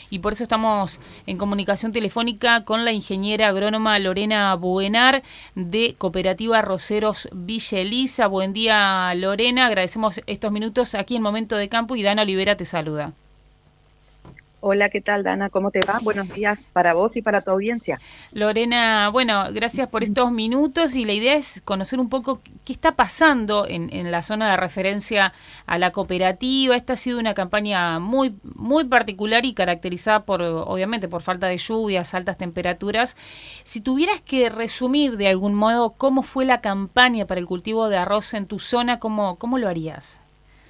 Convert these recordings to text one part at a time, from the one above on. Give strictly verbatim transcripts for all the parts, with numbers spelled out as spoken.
y por eso estamos en comunicación telefónica con la ingeniera agrónoma Lorena Buenar de Cooperativa Arroceros Villa Elisa. Buen día, Lorena, agradecemos estos minutos aquí en Momento de Campo y Dana Olivera te saluda. Hola, ¿qué tal, Dana? ¿Cómo te va? Buenos días para vos y para tu audiencia. Lorena, bueno, gracias por estos minutos y la idea es conocer un poco qué está pasando en, en la zona de referencia a la cooperativa. Esta ha sido una campaña muy, muy particular y caracterizada por, obviamente, por falta de lluvias, altas temperaturas. Si tuvieras que resumir de algún modo cómo fue la campaña para el cultivo de arroz en tu zona, ¿cómo, cómo lo harías?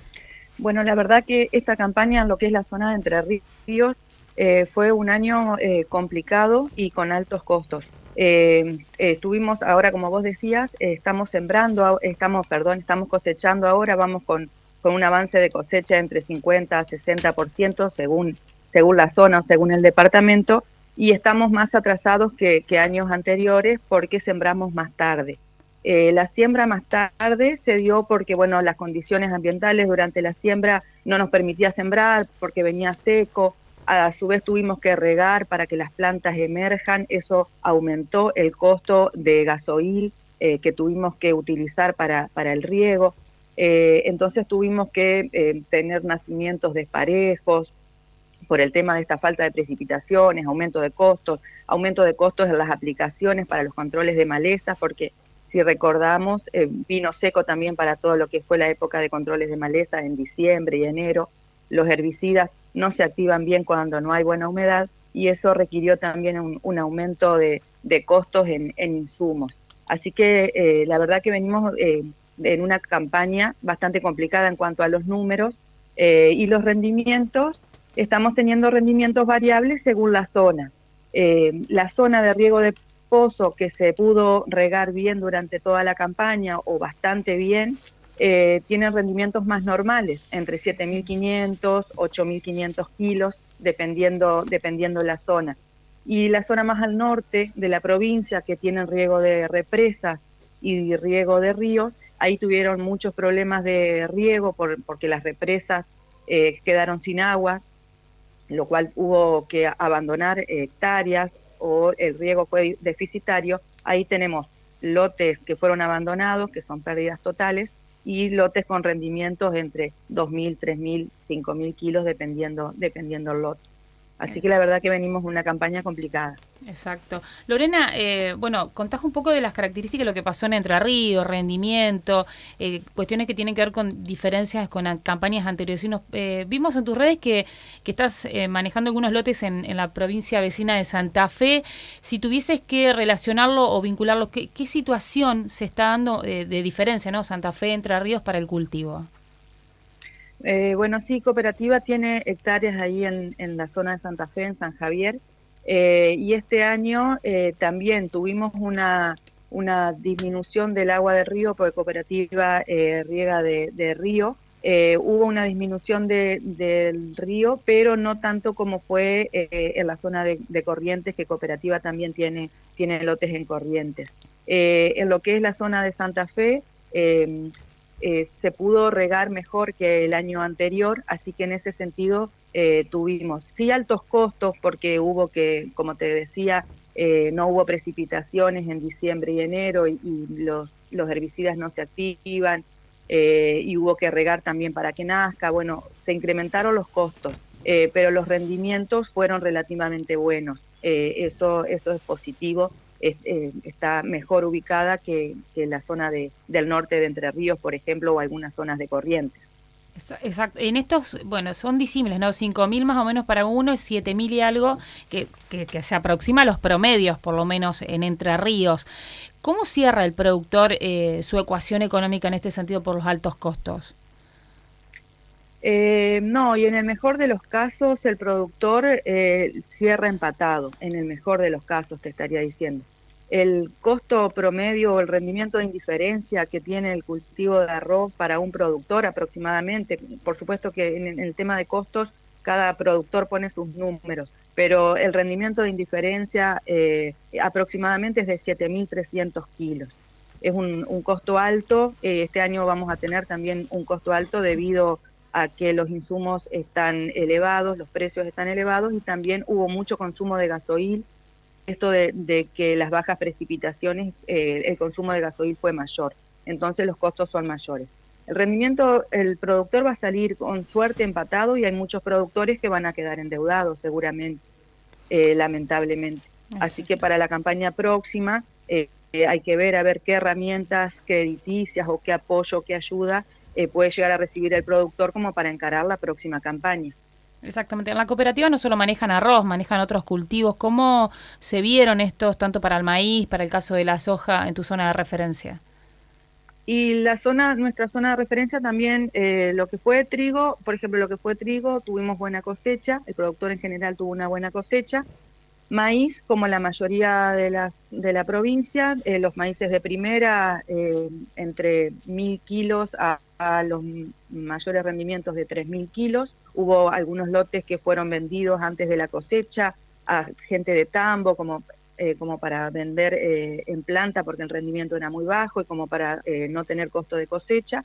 Bueno, la verdad que esta campaña en lo que es la zona de Entre Ríos eh, fue un año eh, complicado y con altos costos. Eh, eh, estuvimos ahora, como vos decías, eh, estamos sembrando, estamos, perdón, estamos cosechando ahora, vamos con, con un avance de cosecha entre cincuenta a sesenta por ciento según, según la zona o según el departamento, y estamos más atrasados que, que años anteriores porque sembramos más tarde. Eh, la siembra más tarde se dio porque, bueno, las condiciones ambientales durante la siembra no nos permitía sembrar porque venía seco. A su vez tuvimos que regar para que las plantas emerjan. Eso aumentó el costo de gasoil eh, que tuvimos que utilizar para, para el riego. Eh, entonces tuvimos que eh, tener nacimientos desparejos por el tema de esta falta de precipitaciones, aumento de costos, aumento de costos en las aplicaciones para los controles de malezas, porque si recordamos, eh, vino seco también para todo lo que fue la época de controles de maleza en diciembre y enero. Los herbicidas no se activan bien cuando no hay buena humedad y eso requirió también un, un aumento de, de costos en, en insumos. Así que eh, la verdad que venimos eh, en una campaña bastante complicada en cuanto a los números eh, y los rendimientos. Estamos teniendo rendimientos variables según la zona. Eh, la zona de riego de pozo que se pudo regar bien durante toda la campaña o bastante bien, eh, tienen rendimientos más normales, entre siete mil quinientos, ocho mil quinientos kilos, dependiendo, dependiendo la zona. Y la zona más al norte de la provincia, que tienen riego de represas y riego de ríos, ahí tuvieron muchos problemas de riego por, porque las represas eh, quedaron sin agua, lo cual hubo que abandonar hectáreas o el riego fue deficitario. Ahí tenemos lotes que fueron abandonados, que son pérdidas totales, y lotes con rendimientos entre dos mil, tres mil, cinco mil kilos, dependiendo, dependiendo el lote. Así que la verdad que venimos una campaña complicada. Exacto. Lorena, eh, bueno, contás un poco de las características de lo que pasó en Entre Ríos, rendimiento, eh, cuestiones que tienen que ver con diferencias con a, campañas anteriores. Y nos, eh, vimos en tus redes que, que estás eh, manejando algunos lotes en, en la provincia vecina de Santa Fe. Si tuvieses que relacionarlo o vincularlo, ¿qué, qué situación se está dando eh, de diferencia, ¿no? Santa Fe, Entre Ríos para el cultivo? Eh, bueno, sí, Cooperativa tiene hectáreas ahí en, en la zona de Santa Fe, en San Javier, eh, y este año eh, también tuvimos una, una disminución del agua de río, porque Cooperativa eh, riega de, de río. Eh, hubo una disminución de, del río, pero no tanto como fue eh, en la zona de, de Corrientes, que Cooperativa también tiene, tiene lotes en Corrientes. Eh, en lo que es la zona de Santa Fe, eh, Eh, se pudo regar mejor que el año anterior, así que en ese sentido eh, tuvimos sí altos costos porque hubo que, como te decía, eh, no hubo precipitaciones en diciembre y enero y, y los, los herbicidas no se activan eh, y hubo que regar también para que nazca. Bueno, se incrementaron los costos, eh, pero los rendimientos fueron relativamente buenos. Eh, eso, eso es positivo. Está mejor ubicada que, que la zona de, del norte de Entre Ríos, por ejemplo, o algunas zonas de Corrientes. Exacto. En estos, bueno, son disímiles, ¿no? Cinco mil más o menos para uno, siete mil y algo, que, que, que se aproxima a los promedios, por lo menos en Entre Ríos. ¿Cómo cierra el productor eh, su ecuación económica en este sentido por los altos costos? Eh, no, y en el mejor de los casos el productor eh, cierra empatado, en el mejor de los casos te estaría diciendo. El costo promedio o el rendimiento de indiferencia que tiene el cultivo de arroz para un productor aproximadamente, por supuesto que en, en el tema de costos cada productor pone sus números, pero el rendimiento de indiferencia eh, aproximadamente es de siete mil trescientos kilos. Es un, un costo alto, eh, este año vamos a tener también un costo alto debido a que los insumos están elevados, los precios están elevados y también hubo mucho consumo de gasoil. Esto de, de que las bajas precipitaciones, eh, el consumo de gasoil fue mayor, entonces los costos son mayores. El rendimiento, el productor va a salir con suerte empatado y hay muchos productores que van a quedar endeudados seguramente, eh, lamentablemente. Exacto. Así que para la campaña próxima eh, eh, hay que ver a ver qué herramientas crediticias o qué apoyo, qué ayuda eh, puede llegar a recibir el productor como para encarar la próxima campaña. Exactamente. En la cooperativa no solo manejan arroz, manejan otros cultivos. ¿Cómo se vieron estos, tanto para el maíz, para el caso de la soja, en tu zona de referencia? Y la zona, nuestra zona de referencia también, eh, lo que fue trigo, por ejemplo, lo que fue trigo, tuvimos buena cosecha, el productor en general tuvo una buena cosecha. Maíz, como la mayoría de las de la provincia, eh, los maíces de primera, eh, entre mil kilos a, a los mayores rendimientos de tres mil kilos. Hubo algunos lotes que fueron vendidos antes de la cosecha a gente de tambo, como, eh, como para vender eh, en planta porque el rendimiento era muy bajo y como para eh, no tener costo de cosecha.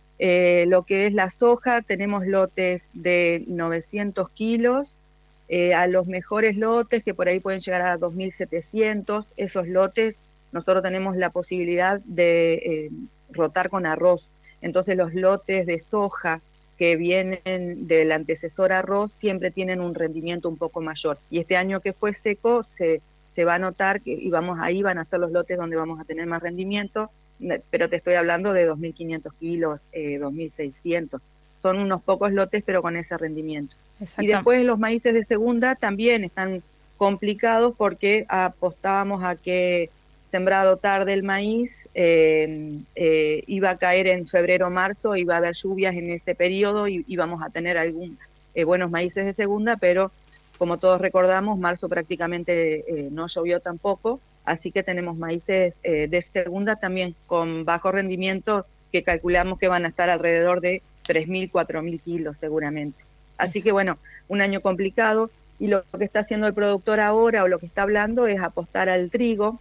Eh, lo que es la soja, tenemos lotes de novecientos kilos, Eh, a los mejores lotes que por ahí pueden llegar a dos mil setecientos, esos lotes nosotros tenemos la posibilidad de eh, rotar con arroz, entonces los lotes de soja que vienen del antecesor arroz siempre tienen un rendimiento un poco mayor, y este año que fue seco se, se va a notar que y vamos, ahí van a ser los lotes donde vamos a tener más rendimiento, pero te estoy hablando de dos mil quinientos kilos, eh, dos mil seiscientos, son unos pocos lotes pero con ese rendimiento. Y después los maíces de segunda también están complicados porque apostábamos a que sembrado tarde el maíz, eh, eh, iba a caer en febrero o marzo, iba a haber lluvias en ese periodo y íbamos a tener algún eh, buenos maíces de segunda, pero como todos recordamos, marzo prácticamente eh, no llovió tampoco, así que tenemos maíces eh, de segunda también con bajo rendimiento que calculamos que van a estar alrededor de tres mil, cuatro mil kilos seguramente. Así que bueno, un año complicado, y lo que está haciendo el productor ahora o lo que está hablando es apostar al trigo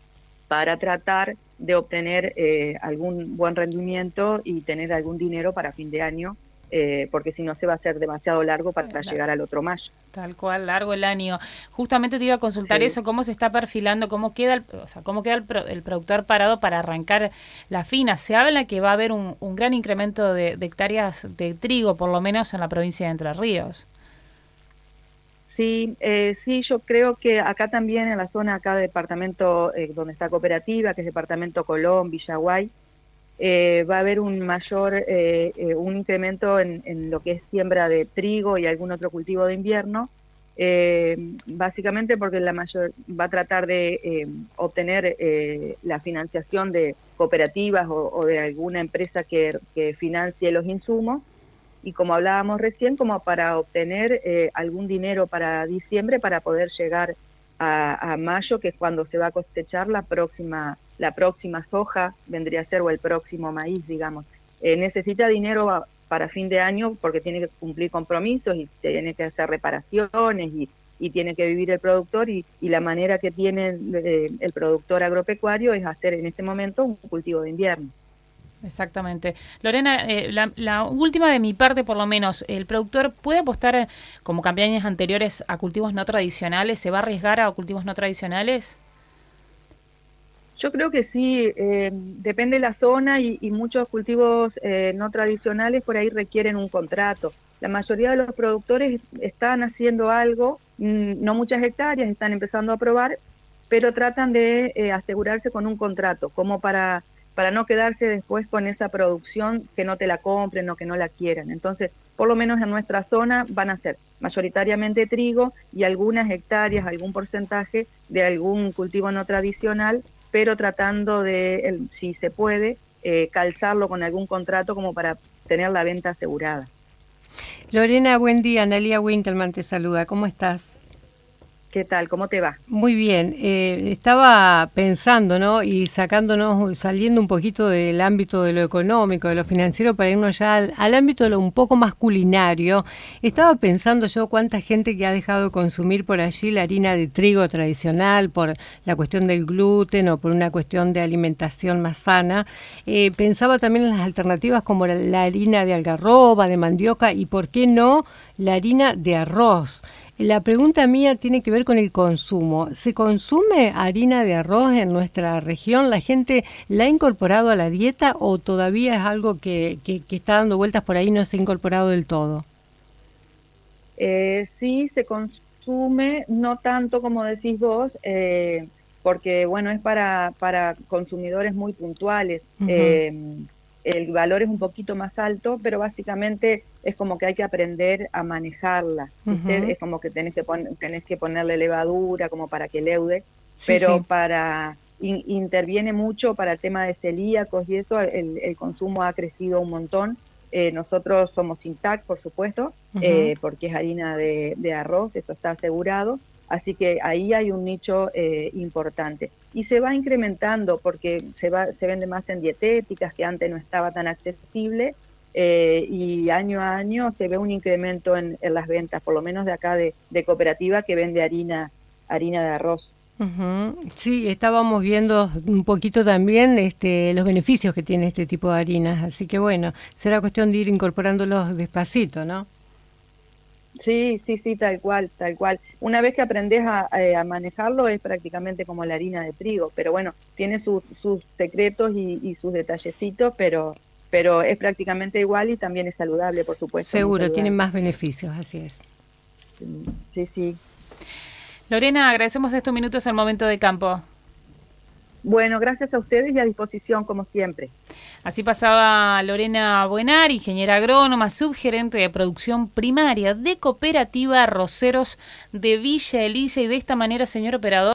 para tratar de obtener eh, algún buen rendimiento y tener algún dinero para fin de año, eh, porque si no se va a hacer demasiado largo para claro. llegar al otro mayo. Tal cual, largo el año. Justamente te iba a consultar sí. eso, cómo se está perfilando, cómo queda el, o sea, cómo queda el, pro, el productor parado para arrancar la fina. Se habla que va a haber un, un gran incremento de, de hectáreas de trigo, por lo menos en la provincia de Entre Ríos. Sí, eh, sí, yo creo que acá también en la zona acá de departamento eh, donde está cooperativa, que es departamento Colón, Villaguay, eh, va a haber un mayor, eh, eh, un incremento en, en lo que es siembra de trigo y algún otro cultivo de invierno, eh, básicamente porque la mayor va a tratar de eh, obtener eh, la financiación de cooperativas o, o de alguna empresa que, que financie los insumos, y como hablábamos recién, como para obtener eh, algún dinero para diciembre para poder llegar a, a mayo, que es cuando se va a cosechar la próxima, la próxima soja, vendría a ser, o el próximo maíz, digamos. Eh, necesita dinero para fin de año porque tiene que cumplir compromisos y tiene que hacer reparaciones y, y tiene que vivir el productor, y, y la manera que tiene el, eh, el productor agropecuario es hacer en este momento un cultivo de invierno. Exactamente. Lorena, eh, la, la última de mi parte, por lo menos, ¿el productor puede apostar, como campañas anteriores, a cultivos no tradicionales? ¿Se va a arriesgar a cultivos no tradicionales? Yo creo que sí, eh, depende de la zona, y, y muchos cultivos eh, no tradicionales por ahí requieren un contrato. La mayoría de los productores están haciendo algo, mmm, no muchas hectáreas, están empezando a probar, pero tratan de eh, asegurarse con un contrato, como para... para no quedarse después con esa producción que no te la compren o que no la quieran. Entonces, por lo menos en nuestra zona van a ser mayoritariamente trigo y algunas hectáreas, algún porcentaje de algún cultivo no tradicional, pero tratando de, si se puede, eh, calzarlo con algún contrato como para tener la venta asegurada. Lorena, buen día. Analia Winkelmann te saluda. ¿Cómo estás? ¿Qué tal? ¿Cómo te va? Muy bien, eh, estaba pensando, ¿no? Y sacándonos, saliendo un poquito del ámbito de lo económico, de lo financiero, para irnos ya al, al ámbito de lo un poco más culinario. Estaba pensando yo cuánta gente que ha dejado de consumir por allí la harina de trigo tradicional, por la cuestión del gluten o por una cuestión de alimentación más sana. Eh, pensaba también en las alternativas como la, la harina de algarroba, de mandioca y, ¿por qué no?, la harina de arroz. La pregunta mía tiene que ver con el consumo. ¿Se consume harina de arroz en nuestra región? ¿La gente la ha incorporado a la dieta o todavía es algo que, que, que está dando vueltas por ahí y no se ha incorporado del todo? Eh, sí, se consume, no tanto como decís vos, eh, porque bueno, es para, para consumidores muy puntuales. Uh-huh. Eh, el valor es un poquito más alto, pero básicamente es como que hay que aprender a manejarla, ¿viste? Uh-huh. Es como que tenés que, pon, tenés que ponerle levadura como para que leude, sí, pero sí. para in, interviene mucho para el tema de celíacos y eso, el, el consumo ha crecido un montón. Eh, nosotros somos Intac, por supuesto, uh-huh. eh, porque es harina de, de arroz, eso está asegurado. Así que ahí hay un nicho eh, importante. Y se va incrementando porque se, va, se vende más en dietéticas, que antes no estaba tan accesible, eh, y año a año se ve un incremento en, en las ventas, por lo menos de acá de, de cooperativa que vende harina, harina de arroz. Uh-huh. Sí, estábamos viendo un poquito también este, los beneficios que tiene este tipo de harinas, así que bueno, será cuestión de ir incorporándolos despacito, ¿no? Sí, sí, sí, tal cual, tal cual. Una vez que aprendes a, a manejarlo es prácticamente como la harina de trigo, pero bueno, tiene sus, sus secretos y, y sus detallecitos, pero, pero es prácticamente igual y también es saludable, por supuesto. Seguro, tiene más beneficios, así es. Sí, sí. Lorena, agradecemos estos minutos al Momento de Campo. Bueno, gracias a ustedes y a disposición, como siempre. Así pasaba Lorena Buenar, ingeniera agrónoma, subgerente de producción primaria de Cooperativa Arroceros de Villa Elisa. Y de esta manera, señor operador,